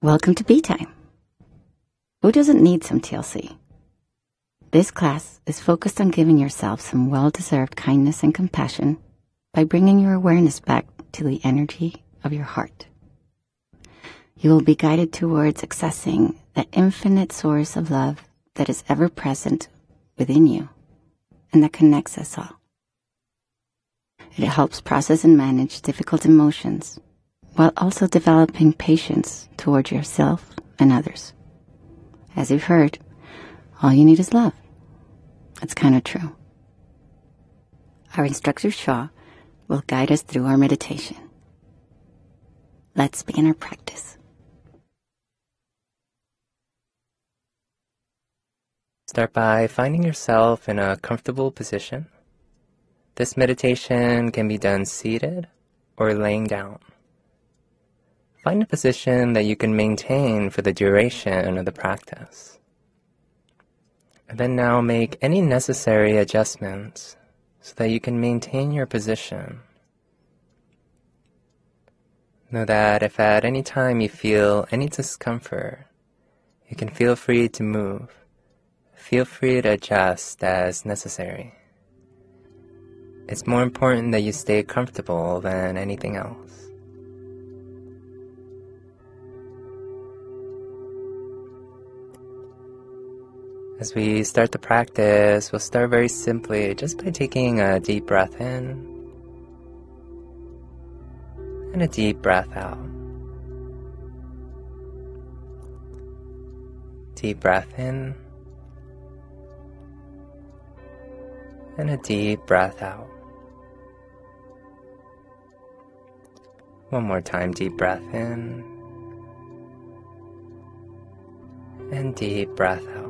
Welcome to Be Time. Who doesn't need some TLC? This class is focused on giving yourself some well-deserved kindness and compassion by bringing your awareness back to the energy of your heart. You will be guided towards accessing that infinite source of love that is ever present within you and that connects us all. It helps process and manage difficult emotions while also developing patience towards yourself and others. As you've heard, all you need is love. That's kind of true. Our instructor Shaw will guide us through our meditation. Let's begin our practice. Start by finding yourself in a comfortable position. This meditation can be done seated or laying down. Find a position that you can maintain for the duration of the practice. And then now make any necessary adjustments so that you can maintain your position. Know that if at any time you feel any discomfort, you can feel free to move. Feel free to adjust as necessary. It's more important that you stay comfortable than anything else. As we start the practice, we'll start very simply just by taking a deep breath in and a deep breath out. Deep breath in and a deep breath out. One more time, deep breath in and deep breath out.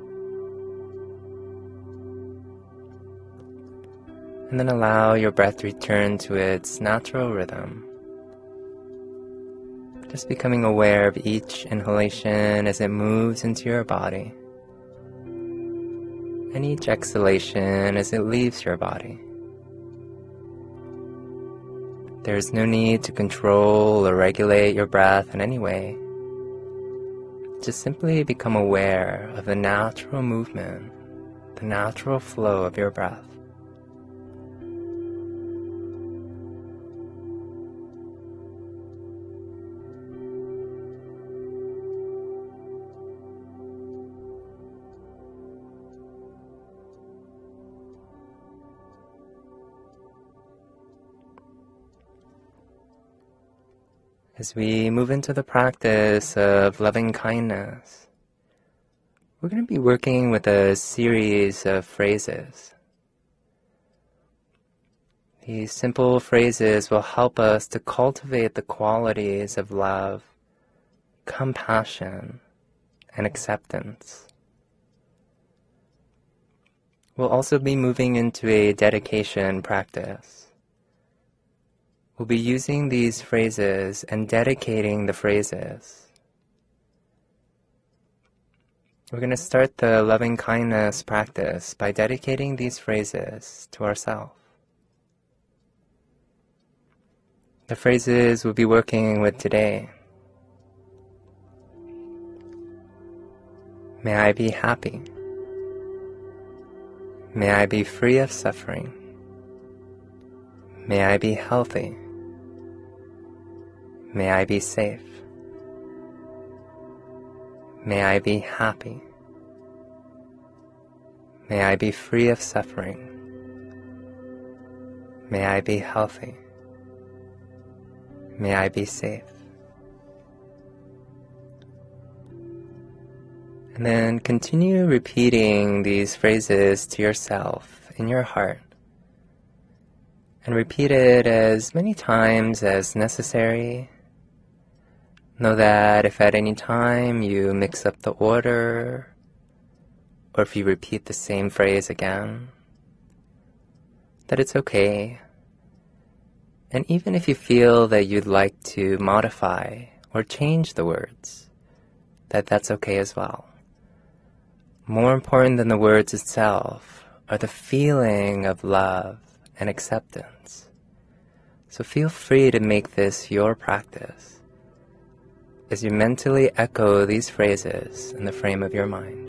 And then allow your breath to return to its natural rhythm. Just becoming aware of each inhalation as it moves into your body, and each exhalation as it leaves your body. There is no need to control or regulate your breath in any way. Just simply become aware of the natural movement, the natural flow of your breath. As we move into the practice of loving kindness, we're going to be working with a series of phrases. These simple phrases will help us to cultivate the qualities of love, compassion, and acceptance. We'll also be moving into a dedication practice. We'll be using these phrases and dedicating the phrases. We're going to start the loving kindness practice by dedicating these phrases to ourselves. The phrases we'll be working with today. May I be happy. May I be free of suffering. May I be healthy. May I be safe. May I be happy. May I be free of suffering. May I be healthy. May I be safe. And then continue repeating these phrases to yourself in your heart. And repeat it as many times as necessary. Know that if at any time you mix up the order, or if you repeat the same phrase again, that it's okay. And even if you feel that you'd like to modify or change the words, that's okay as well. More important than the words itself are the feeling of love and acceptance. So feel free to make this your practice. as you mentally echo these phrases in the frame of your mind.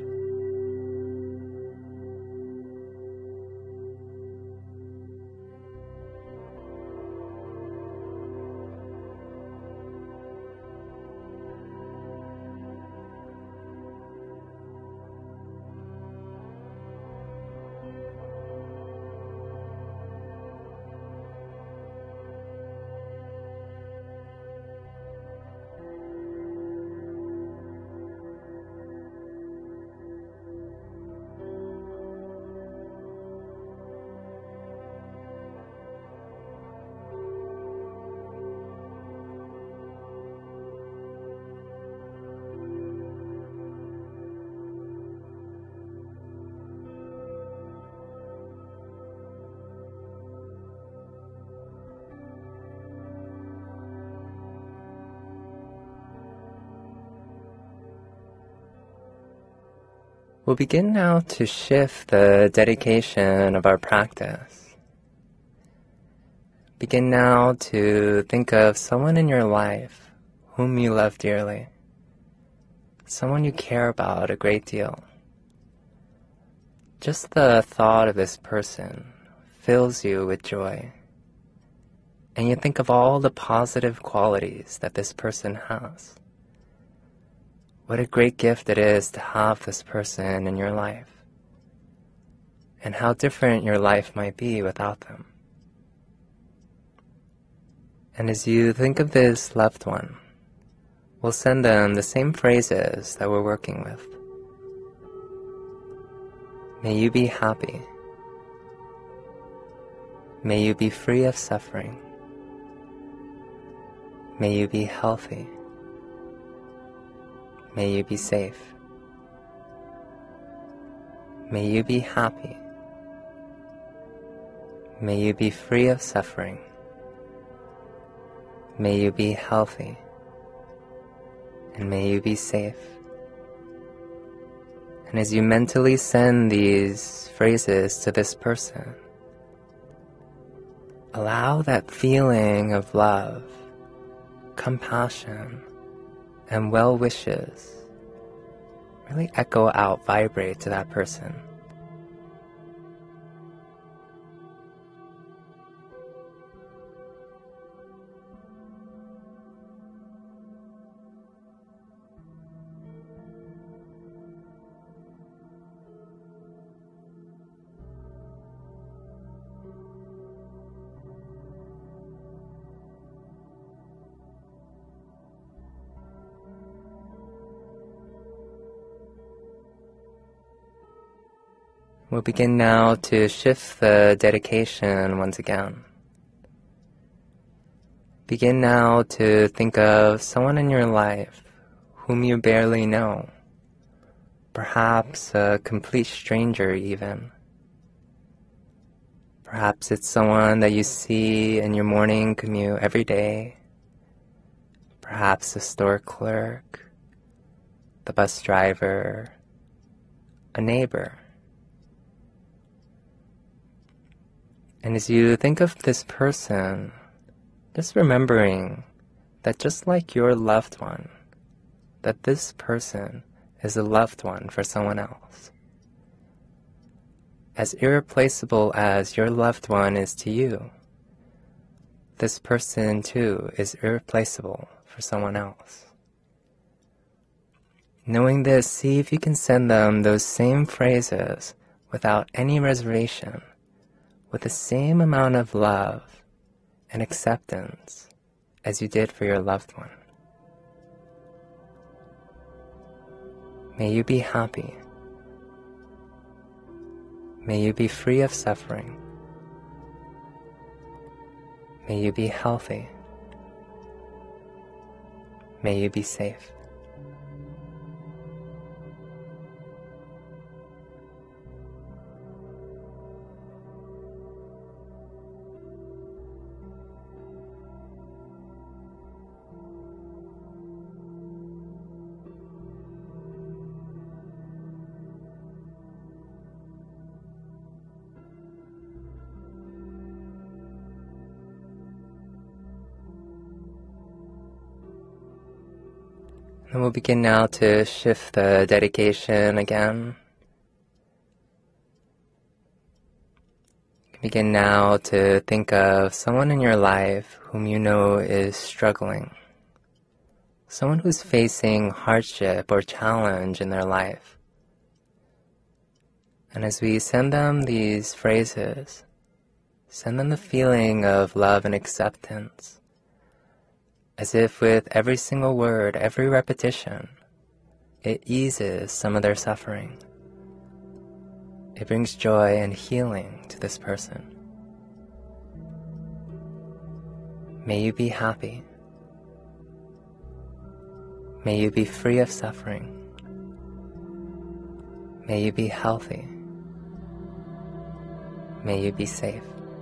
We'll begin now to shift the dedication of our practice. Begin now to think of someone in your life whom you love dearly, someone you care about a great deal. Just the thought of this person fills you with joy, and you think of all the positive qualities that this person has. What a great gift it is to have this person in your life, and how different your life might be without them. And as you think of this loved one, we'll send them the same phrases that we're working with. May you be happy. May you be free of suffering. May you be healthy. May you be safe. May you be happy. May you be free of suffering. May you be healthy. And may you be safe. And as you mentally send these phrases to this person, allow that feeling of love, compassion, and well wishes really echo out, vibrate to that person. We'll begin now to shift the dedication once again. Begin now to think of someone in your life whom you barely know, perhaps a complete stranger even. Perhaps it's someone that you see in your morning commute every day, perhaps a store clerk, the bus driver, a neighbor. And as you think of this person, just remembering that just like your loved one, that this person is a loved one for someone else. As irreplaceable as your loved one is to you, this person too is irreplaceable for someone else. Knowing this, see if you can send them those same phrases without any reservation, with the same amount of love and acceptance as you did for your loved one. May you be happy. May you be free of suffering. May you be healthy. May you be safe. And we'll begin now to shift the dedication again. Begin now to think of someone in your life whom you know is struggling. Someone who's facing hardship or challenge in their life. And as we send them these phrases, send them the feeling of love and acceptance, as if with every single word, every repetition, it eases some of their suffering. It brings joy and healing to this person. May you be happy. May you be free of suffering. May you be healthy. May you be safe.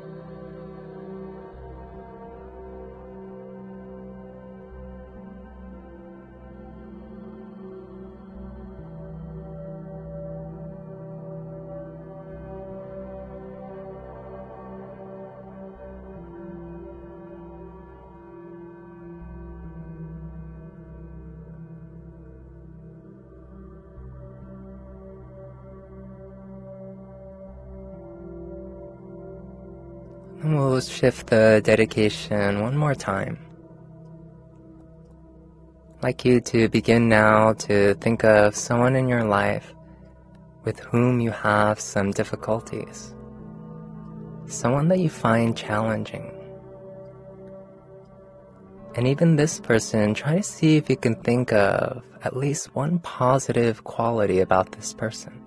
And we'll shift the dedication one more time. I'd like you to begin now to think of someone in your life with whom you have some difficulties. Someone that you find challenging. And even this person, try to see if you can think of at least one positive quality about this person.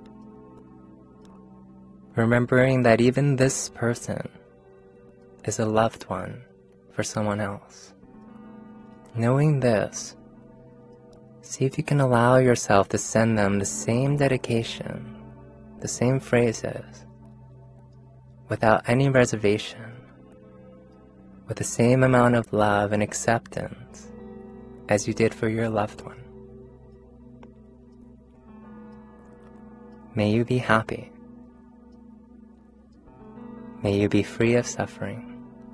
Remembering that even this person is a loved one for someone else. Knowing this, see if you can allow yourself to send them the same dedication, the same phrases, without any reservation, with the same amount of love and acceptance as you did for your loved one. May you be happy. May you be free of suffering.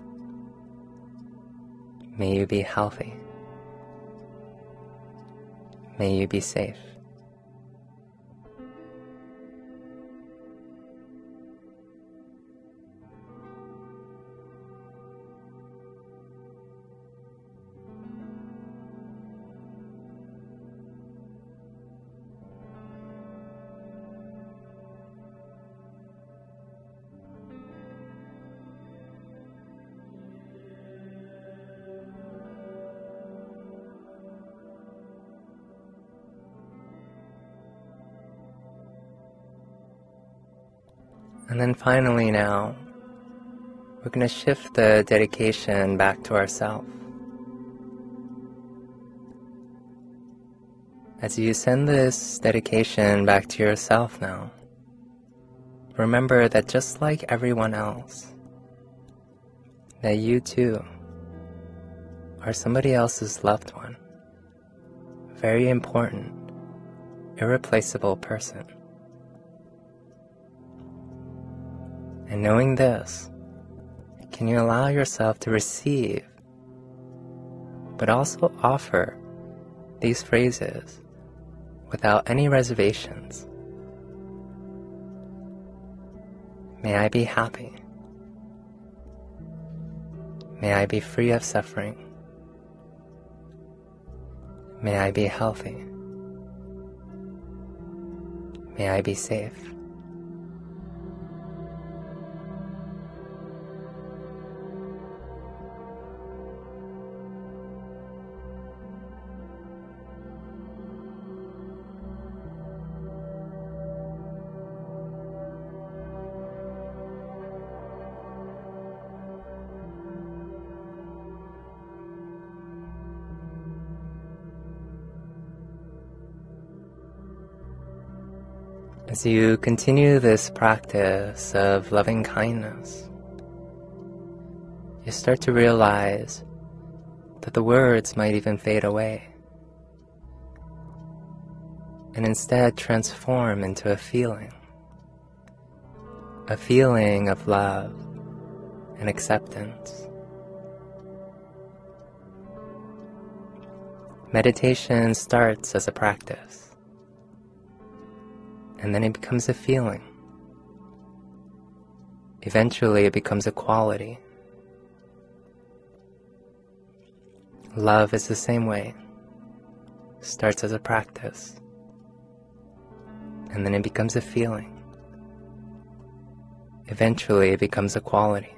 May you be healthy. May you be safe. And then finally now, we're going to shift the dedication back to ourselves. As you send this dedication back to yourself now, remember that just like everyone else, that you too are somebody else's loved one, a very important, irreplaceable person. And knowing this, can you allow yourself to receive, but also offer these phrases without any reservations? May I be happy. May I be free of suffering. May I be healthy. May I be safe. As you continue this practice of loving kindness, you start to realize that the words might even fade away and instead transform into a feeling of love and acceptance. Meditation starts as a practice, and then it becomes a feeling. Eventually, it becomes a quality. Love is the same way. Starts as a practice, and then it becomes a feeling. Eventually, it becomes a quality.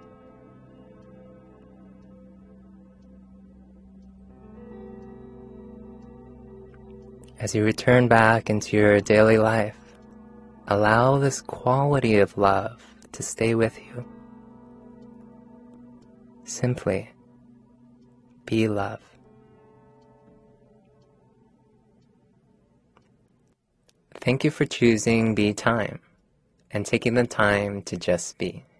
As you return back into your daily life, allow this quality of love to stay with you. Simply be love. Thank you for choosing Be Time and taking the time to just be.